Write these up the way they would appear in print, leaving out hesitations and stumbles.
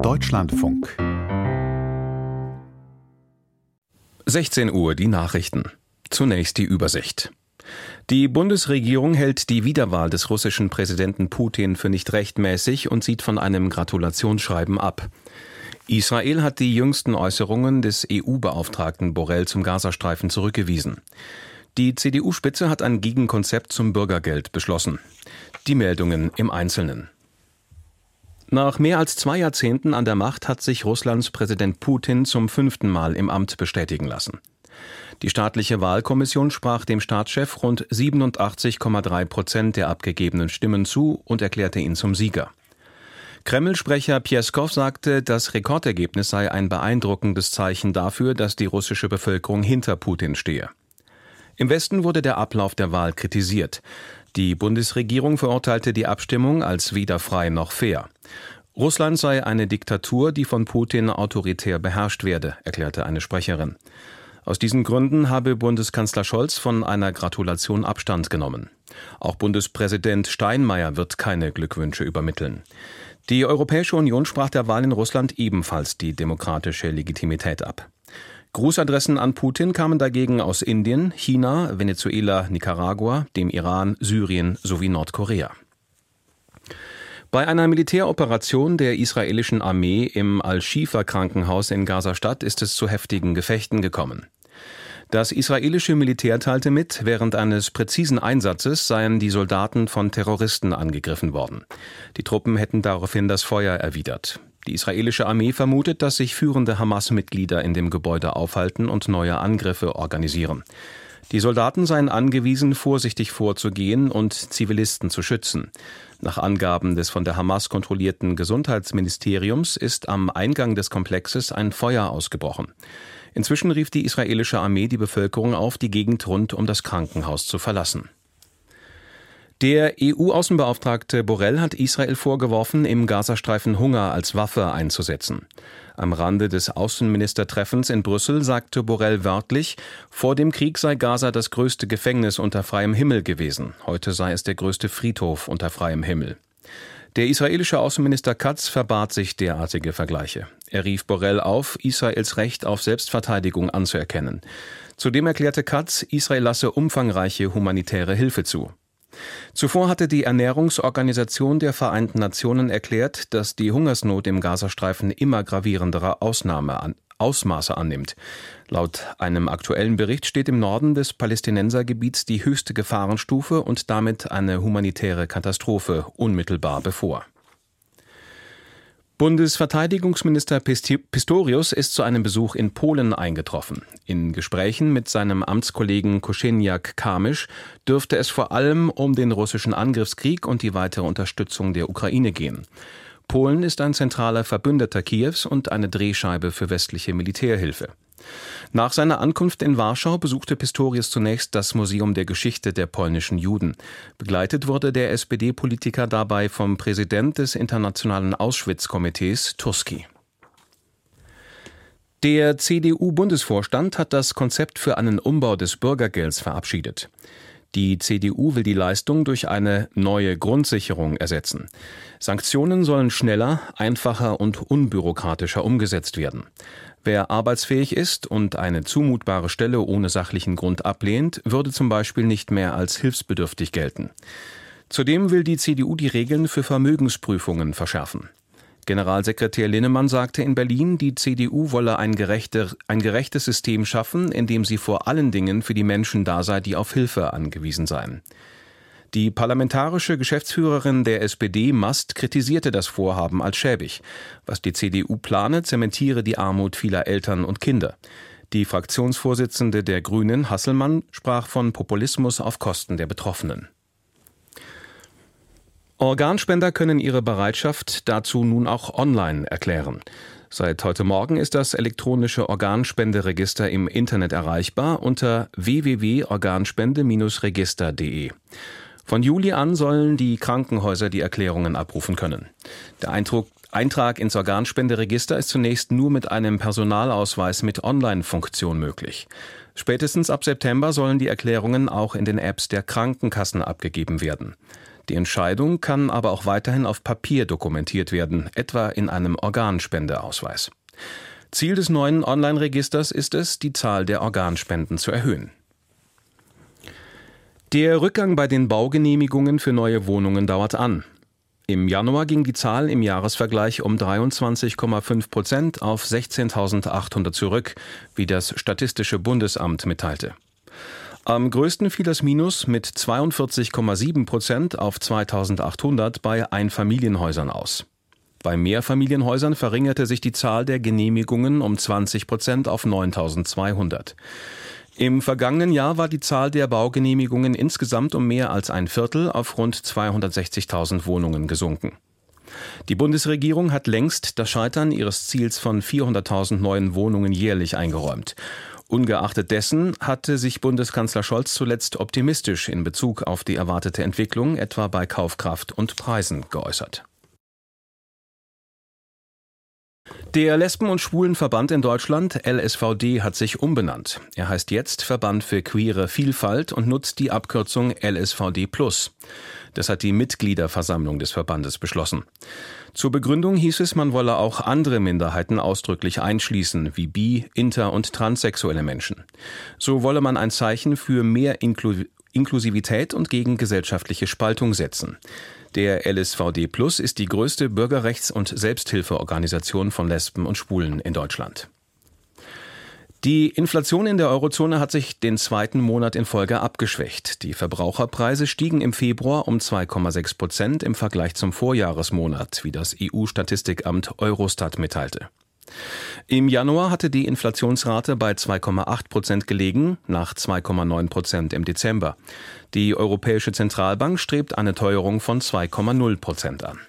Deutschlandfunk. 16 Uhr, die Nachrichten. Zunächst die Übersicht. Die Bundesregierung hält die Wiederwahl des russischen Präsidenten Putin für nicht rechtmäßig und sieht von einem Gratulationsschreiben ab. Israel hat die jüngsten Äußerungen des EU-Beauftragten Borrell zum Gazastreifen zurückgewiesen. Die CDU-Spitze hat ein Gegenkonzept zum Bürgergeld beschlossen. Die Meldungen im Einzelnen. Nach mehr als 2 Jahrzehnten an der Macht hat sich Russlands Präsident Putin zum 5. Mal im Amt bestätigen lassen. Die staatliche Wahlkommission sprach dem Staatschef rund 87,3% der abgegebenen Stimmen zu und erklärte ihn zum Sieger. Kreml-Sprecher Pjeskow sagte, das Rekordergebnis sei ein beeindruckendes Zeichen dafür, dass die russische Bevölkerung hinter Putin stehe. Im Westen wurde der Ablauf der Wahl kritisiert. Die Bundesregierung verurteilte die Abstimmung als weder frei noch fair. Russland sei eine Diktatur, die von Putin autoritär beherrscht werde, erklärte eine Sprecherin. Aus diesen Gründen habe Bundeskanzler Scholz von einer Gratulation Abstand genommen. Auch Bundespräsident Steinmeier wird keine Glückwünsche übermitteln. Die Europäische Union sprach der Wahl in Russland ebenfalls die demokratische Legitimität ab. Grußadressen an Putin kamen dagegen aus Indien, China, Venezuela, Nicaragua, dem Iran, Syrien sowie Nordkorea. Bei einer Militäroperation der israelischen Armee im Al-Shifa-Krankenhaus in Gaza-Stadt ist es zu heftigen Gefechten gekommen. Das israelische Militär teilte mit, während eines präzisen Einsatzes seien die Soldaten von Terroristen angegriffen worden. Die Truppen hätten daraufhin das Feuer erwidert. Die israelische Armee vermutet, dass sich führende Hamas-Mitglieder in dem Gebäude aufhalten und neue Angriffe organisieren. Die Soldaten seien angewiesen, vorsichtig vorzugehen und Zivilisten zu schützen. Nach Angaben des von der Hamas kontrollierten Gesundheitsministeriums ist am Eingang des Komplexes ein Feuer ausgebrochen. Inzwischen rief die israelische Armee die Bevölkerung auf, die Gegend rund um das Krankenhaus zu verlassen. Der EU-Außenbeauftragte Borrell hat Israel vorgeworfen, im Gazastreifen Hunger als Waffe einzusetzen. Am Rande des Außenministertreffens in Brüssel sagte Borrell wörtlich, vor dem Krieg sei Gaza das größte Gefängnis unter freiem Himmel gewesen. Heute sei es der größte Friedhof unter freiem Himmel. Der israelische Außenminister Katz verbat sich derartige Vergleiche. Er rief Borrell auf, Israels Recht auf Selbstverteidigung anzuerkennen. Zudem erklärte Katz, Israel lasse umfangreiche humanitäre Hilfe zu. Zuvor hatte die Ernährungsorganisation der Vereinten Nationen erklärt, dass die Hungersnot im Gazastreifen immer gravierendere Ausmaße annimmt. Laut einem aktuellen Bericht steht im Norden des Palästinensergebiets die höchste Gefahrenstufe und damit eine humanitäre Katastrophe unmittelbar bevor. Bundesverteidigungsminister Pistorius ist zu einem Besuch in Polen eingetroffen. In Gesprächen mit seinem Amtskollegen Kosiniak-Kamysz dürfte es vor allem um den russischen Angriffskrieg und die weitere Unterstützung der Ukraine gehen. Polen ist ein zentraler Verbündeter Kiews und eine Drehscheibe für westliche Militärhilfe. Nach seiner Ankunft in Warschau besuchte Pistorius zunächst das Museum der Geschichte der polnischen Juden. Begleitet wurde der SPD-Politiker dabei vom Präsident des Internationalen Auschwitz-Komitees, Tuski. Der CDU-Bundesvorstand hat das Konzept für einen Umbau des Bürgergelds verabschiedet. Die CDU will die Leistung durch eine neue Grundsicherung ersetzen. Sanktionen sollen schneller, einfacher und unbürokratischer umgesetzt werden. Wer arbeitsfähig ist und eine zumutbare Stelle ohne sachlichen Grund ablehnt, würde zum Beispiel nicht mehr als hilfsbedürftig gelten. Zudem will die CDU die Regeln für Vermögensprüfungen verschärfen. Generalsekretär Linnemann sagte in Berlin, die CDU wolle ein gerechtes System schaffen, in dem sie vor allen Dingen für die Menschen da sei, die auf Hilfe angewiesen seien. Die parlamentarische Geschäftsführerin der SPD, Mast, kritisierte das Vorhaben als schäbig. Was die CDU plane, zementiere die Armut vieler Eltern und Kinder. Die Fraktionsvorsitzende der Grünen, Hasselmann, sprach von Populismus auf Kosten der Betroffenen. Organspender können ihre Bereitschaft dazu nun auch online erklären. Seit heute Morgen ist das elektronische Organspenderegister im Internet erreichbar unter www.organspende-register.de. Von Juli an sollen die Krankenhäuser die Erklärungen abrufen können. Der Eintrag ins Organspenderegister ist zunächst nur mit einem Personalausweis mit Online-Funktion möglich. Spätestens ab September sollen die Erklärungen auch in den Apps der Krankenkassen abgegeben werden. Die Entscheidung kann aber auch weiterhin auf Papier dokumentiert werden, etwa in einem Organspendeausweis. Ziel des neuen Online-Registers ist es, die Zahl der Organspenden zu erhöhen. Der Rückgang bei den Baugenehmigungen für neue Wohnungen dauert an. Im Januar ging die Zahl im Jahresvergleich um 23,5% auf 16.800 zurück, wie das Statistische Bundesamt mitteilte. Am größten fiel das Minus mit 42,7% auf 2.800 bei Einfamilienhäusern aus. Bei Mehrfamilienhäusern verringerte sich die Zahl der Genehmigungen um 20% auf 9.200. Im vergangenen Jahr war die Zahl der Baugenehmigungen insgesamt um mehr als ein Viertel auf rund 260.000 Wohnungen gesunken. Die Bundesregierung hat längst das Scheitern ihres Ziels von 400.000 neuen Wohnungen jährlich eingeräumt. Ungeachtet dessen hatte sich Bundeskanzler Scholz zuletzt optimistisch in Bezug auf die erwartete Entwicklung, etwa bei Kaufkraft und Preisen, geäußert. Der Lesben- und Schwulenverband in Deutschland, LSVD, hat sich umbenannt. Er heißt jetzt Verband für queere Vielfalt und nutzt die Abkürzung LSVD+. Das hat die Mitgliederversammlung des Verbandes beschlossen. Zur Begründung hieß es, man wolle auch andere Minderheiten ausdrücklich einschließen, wie bi-, inter- und transsexuelle Menschen. So wolle man ein Zeichen für mehr Inklusivität und gegen gesellschaftliche Spaltung setzen. Der LSVD Plus ist die größte Bürgerrechts- und Selbsthilfeorganisation von Lesben und Schwulen in Deutschland. Die Inflation in der Eurozone hat sich den zweiten Monat in Folge abgeschwächt. Die Verbraucherpreise stiegen im Februar um 2,6% im Vergleich zum Vorjahresmonat, wie das EU-Statistikamt Eurostat mitteilte. Im Januar hatte die Inflationsrate bei 2,8% gelegen, nach 2,9% im Dezember. Die Europäische Zentralbank strebt eine Teuerung von 2,0% an.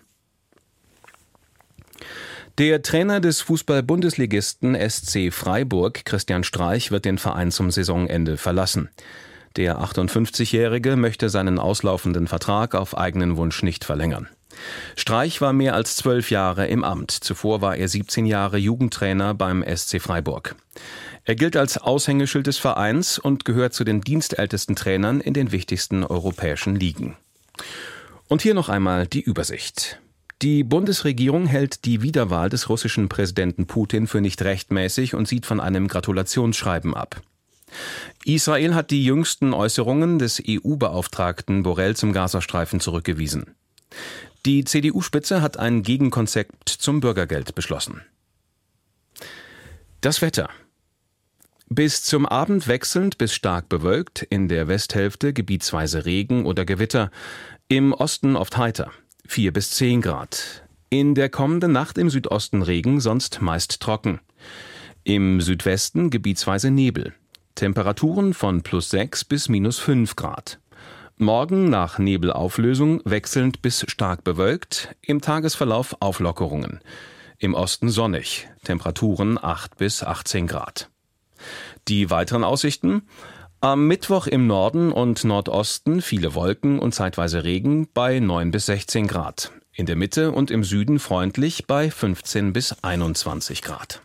Der Trainer des Fußball-Bundesligisten SC Freiburg, Christian Streich, wird den Verein zum Saisonende verlassen. Der 58-Jährige möchte seinen auslaufenden Vertrag auf eigenen Wunsch nicht verlängern. Streich war mehr als 12 Jahre im Amt. Zuvor war er 17 Jahre Jugendtrainer beim SC Freiburg. Er gilt als Aushängeschild des Vereins und gehört zu den dienstältesten Trainern in den wichtigsten europäischen Ligen. Und hier noch einmal die Übersicht. Die Bundesregierung hält die Wiederwahl des russischen Präsidenten Putin für nicht rechtmäßig und sieht von einem Gratulationsschreiben ab. Israel hat die jüngsten Äußerungen des EU-Beauftragten Borrell zum Gazastreifen zurückgewiesen. Die CDU-Spitze hat ein Gegenkonzept zum Bürgergeld beschlossen. Das Wetter. Bis zum Abend wechselnd bis stark bewölkt, in der Westhälfte gebietsweise Regen oder Gewitter, im Osten oft heiter, 4 bis 10 Grad. In der kommenden Nacht im Südosten Regen, sonst meist trocken. Im Südwesten gebietsweise Nebel. Temperaturen von +6 bis -5 Grad. Morgen nach Nebelauflösung wechselnd bis stark bewölkt, im Tagesverlauf Auflockerungen. Im Osten sonnig, Temperaturen 8 bis 18 Grad. Die weiteren Aussichten: Am Mittwoch im Norden und Nordosten viele Wolken und zeitweise Regen bei 9 bis 16 Grad. In der Mitte und im Süden freundlich bei 15 bis 21 Grad.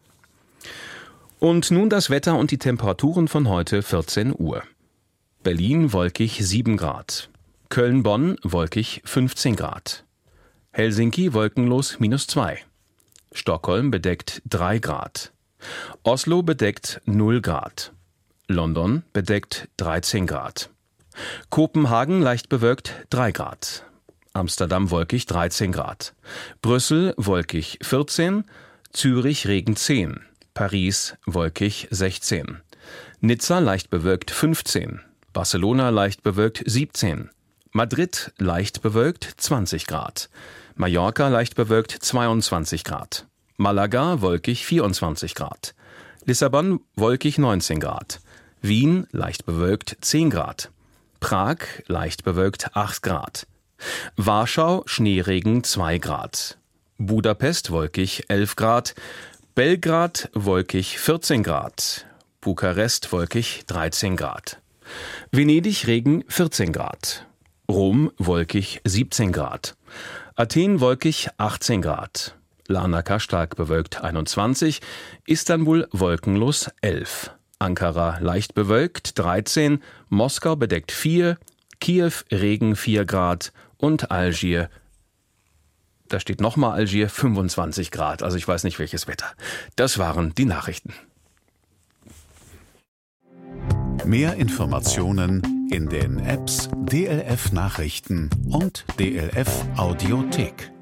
Und nun das Wetter und die Temperaturen von heute 14 Uhr. Berlin wolkig 7 Grad. Köln-Bonn wolkig 15 Grad. Helsinki wolkenlos -2. Stockholm bedeckt 3 Grad. Oslo bedeckt 0 Grad. London bedeckt 13 Grad. Kopenhagen leicht bewölkt 3 Grad. Amsterdam wolkig 13 Grad. Brüssel wolkig 14. Zürich Regen 10. Paris wolkig 16. Nizza leicht bewölkt 15. Barcelona leicht bewölkt 17. Madrid leicht bewölkt 20 Grad. Mallorca leicht bewölkt 22 Grad. Malaga wolkig 24 Grad. Lissabon wolkig 19 Grad. Wien leicht bewölkt 10 Grad. Prag leicht bewölkt 8 Grad. Warschau Schneeregen 2 Grad. Budapest wolkig 11 Grad. Belgrad wolkig 14 Grad. Bukarest wolkig 13 Grad. Venedig Regen 14 Grad. Rom wolkig 17 Grad. Athen wolkig 18 Grad. Larnaca stark bewölkt 21. Istanbul wolkenlos 11. Ankara leicht bewölkt 13. Moskau bedeckt 4. Kiew Regen 4 Grad. und Algier, da steht nochmal Algier, 25 Grad. Also ich weiß nicht, welches Wetter. Das waren die Nachrichten. Mehr Informationen in den Apps DLF Nachrichten und DLF Audiothek.